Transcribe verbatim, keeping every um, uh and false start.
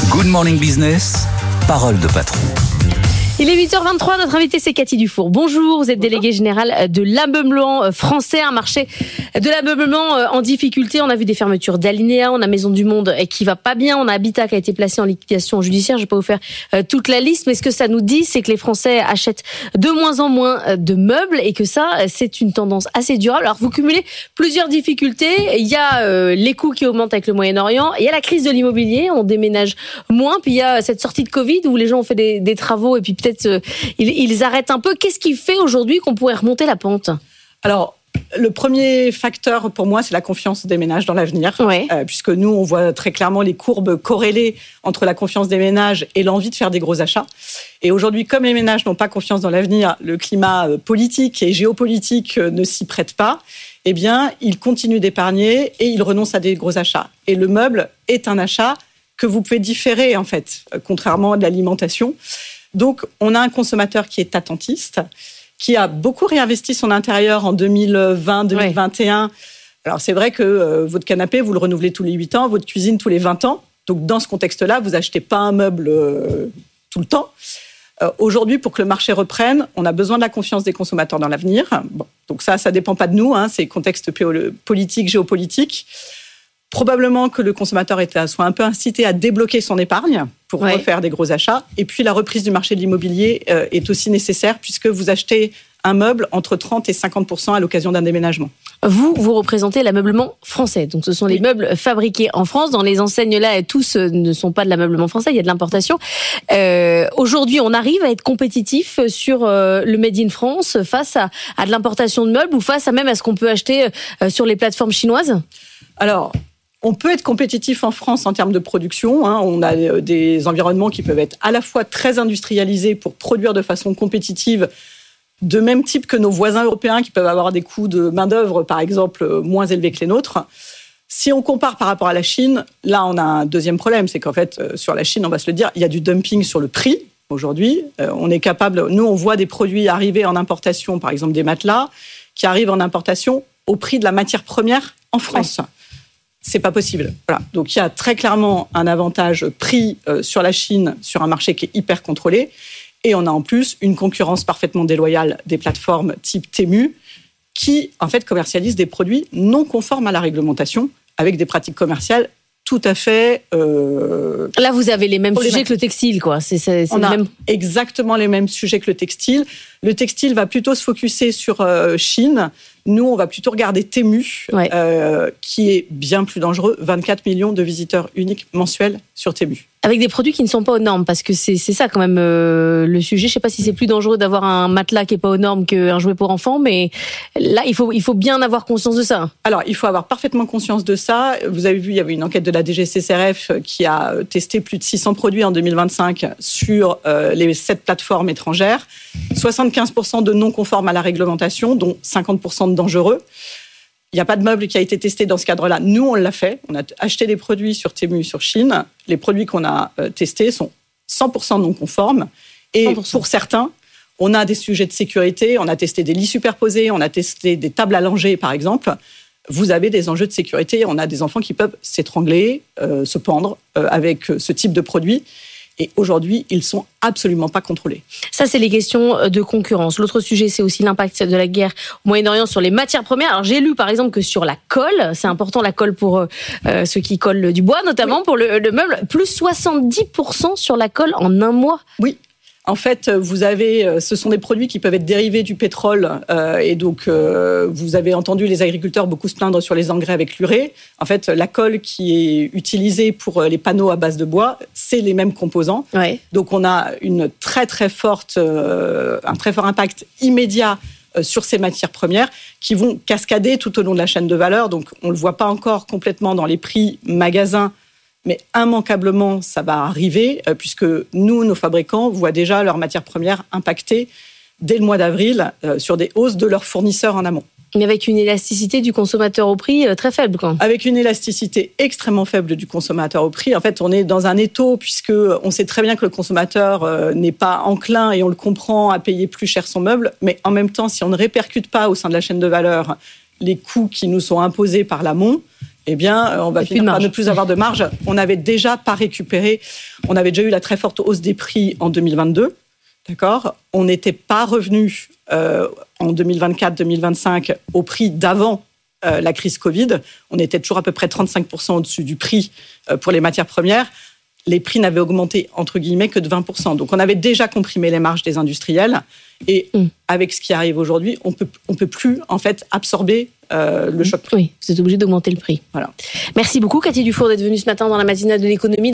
Good Morning Business, parole de patron. Il est huit heures vingt-trois, notre invité c'est Cathy Dufour. Bonjour, vous êtes déléguée générale de l'ameublement français, un marché de l'ameublement en difficulté. On a vu des fermetures d'Alinéa, on a Maison du Monde qui va pas bien, on a Habitat qui a été placé en liquidation judiciaire. Je vais pas vous faire toute la liste, mais ce que ça nous dit, c'est que les Français achètent de moins en moins de meubles et que ça, c'est une tendance assez durable. Alors vous cumulez plusieurs difficultés. Il y a euh, les coûts qui augmentent avec le Moyen-Orient, il y a la crise de l'immobilier, on déménage moins, puis il y a cette sortie de Covid où les gens ont fait des, des travaux et puis peut-être Ils, ils arrêtent un peu. Qu'est-ce qui fait aujourd'hui qu'on pourrait remonter la pente ? Alors, le premier facteur pour moi, c'est la confiance des ménages dans l'avenir. Ouais. Euh, puisque nous, on voit très clairement les courbes corrélées entre la confiance des ménages et l'envie de faire des gros achats. Et aujourd'hui, comme les ménages n'ont pas confiance dans l'avenir, le climat politique et géopolitique ne s'y prête pas, eh bien, ils continuent d'épargner et ils renoncent à des gros achats. Et le meuble est un achat que vous pouvez différer, en fait, contrairement à de l'alimentation. Donc, on a un consommateur qui est attentiste, qui a beaucoup réinvesti son intérieur en deux mille vingt, deux mille vingt et un. Ouais. Alors, c'est vrai que euh, votre canapé, vous le renouvelez tous les huit ans, votre cuisine tous les vingt ans. Donc, dans ce contexte-là, vous achetez pas un meuble euh, tout le temps. Euh, aujourd'hui, pour que le marché reprenne, on a besoin de la confiance des consommateurs dans l'avenir. Bon, donc ça, ça dépend pas de nous, hein, c'est contexte politique, géopolitique. Probablement que le consommateur soit un peu incité à débloquer son épargne pour ouais. refaire des gros achats. Et puis, la reprise du marché de l'immobilier est aussi nécessaire puisque vous achetez un meuble entre trente et cinquante pour cent à l'occasion d'un déménagement. Vous, vous représentez l'ameublement français. Donc, ce sont les oui. meubles fabriqués en France. Dans les enseignes là, tous ne sont pas de l'ameublement français. Il y a de l'importation. Euh, aujourd'hui, on arrive à être compétitif sur euh, le Made in France face à, à de l'importation de meubles ou face à même à ce qu'on peut acheter euh, sur les plateformes chinoises ? Alors, on peut être compétitif en France en termes de production. Hein. On a des environnements qui peuvent être à la fois très industrialisés pour produire de façon compétitive, de même type que nos voisins européens qui peuvent avoir des coûts de main-d'œuvre, par exemple, moins élevés que les nôtres. Si on compare par rapport à la Chine, là, on a un deuxième problème. C'est qu'en fait, sur la Chine, on va se le dire, il y a du dumping sur le prix. Aujourd'hui, on est capable... Nous, on voit des produits arriver en importation, par exemple des matelas, qui arrivent en importation au prix de la matière première en France. Ouais. C'est pas possible. Voilà. Donc, il y a très clairement un avantage prix euh, sur la Chine, sur un marché qui est hyper contrôlé. Et on a en plus une concurrence parfaitement déloyale des plateformes type Temu qui, en fait, commercialisent des produits non conformes à la réglementation avec des pratiques commerciales tout à fait... Euh, Là, vous avez les mêmes sujets que le textile, quoi. C'est, c'est, c'est on a même... exactement les mêmes sujets que le textile. Le textile va plutôt se focuser sur euh, Chine. Nous, on va plutôt regarder Temu, ouais. euh, qui est bien plus dangereux. vingt-quatre millions de visiteurs uniques mensuels sur Temu. Avec des produits qui ne sont pas aux normes, parce que c'est, c'est ça quand même euh, le sujet. Je ne sais pas si c'est plus dangereux d'avoir un matelas qui n'est pas aux normes qu'un jouet pour enfants, mais là, il faut, il faut bien avoir conscience de ça. Alors, il faut avoir parfaitement conscience de ça. Vous avez vu, il y avait une enquête de la D G C C R F qui a testé plus de six cents produits en deux mille vingt-cinq sur euh, les sept plateformes étrangères. soixante-quinze pour cent de non conformes à la réglementation, dont cinquante pour cent de dangereux. Il n'y a pas de meuble qui a été testé dans ce cadre-là. Nous, on l'a fait. On a acheté des produits sur Temu, sur Chine. Les produits qu'on a testés sont cent pour cent non conformes. Et cent pour cent. Pour certains, on a des sujets de sécurité. On a testé des lits superposés. On a testé des tables allongées, par exemple. Vous avez des enjeux de sécurité. On a des enfants qui peuvent s'étrangler, euh, se pendre euh, avec ce type de produit. Et aujourd'hui, ils ne sont absolument pas contrôlés. Ça, c'est les questions de concurrence. L'autre sujet, c'est aussi l'impact de la guerre au Moyen-Orient sur les matières premières. Alors, j'ai lu, par exemple, que sur la colle, c'est important la colle pour euh, ceux qui collent du bois, notamment oui. pour le, le meuble, plus soixante-dix pour cent sur la colle en un mois. Oui. En fait, vous avez, ce sont des produits qui peuvent être dérivés du pétrole euh, et donc euh, vous avez entendu les agriculteurs beaucoup se plaindre sur les engrais avec l'urée. En fait, la colle qui est utilisée pour les panneaux à base de bois, c'est les mêmes composants. Ouais. Donc, on a une très très forte, euh, un très fort impact immédiat euh, sur ces matières premières qui vont cascader tout au long de la chaîne de valeur. Donc, on le voit pas encore complètement dans les prix magasins. Mais immanquablement, ça va arriver, euh, puisque nous, nos fabricants, voient déjà leurs matières premières impactées dès le mois d'avril euh, sur des hausses de leurs fournisseurs en amont. Mais avec une élasticité du consommateur au prix euh, très faible, quoi. Avec une élasticité extrêmement faible du consommateur au prix. En fait, on est dans un étau, puisqu'on sait très bien que le consommateur euh, n'est pas enclin, et on le comprend, à payer plus cher son meuble. Mais en même temps, si on ne répercute pas au sein de la chaîne de valeur les coûts qui nous sont imposés par l'amont, eh bien, on va finir par ne plus avoir de marge. On n'avait déjà pas récupéré. On avait déjà eu la très forte hausse des prix en deux mille vingt-deux. D'accord ? On n'était pas revenu euh, en deux mille vingt-quatre deux mille vingt-cinq au prix d'avant euh, la crise Covid. On était toujours à peu près trente-cinq pour cent au-dessus du prix euh, pour les matières premières. Les prix n'avaient augmenté, entre guillemets, que de vingt pour cent. Donc, on avait déjà comprimé les marges des industriels. Et mmh. avec ce qui arrive aujourd'hui, on peut, on peut plus, en fait, absorber euh, le choc. Oui, vous êtes obligé d'augmenter le prix. Voilà. Merci beaucoup, Cathy Dufour, d'être venue ce matin dans la matinale de l'économie.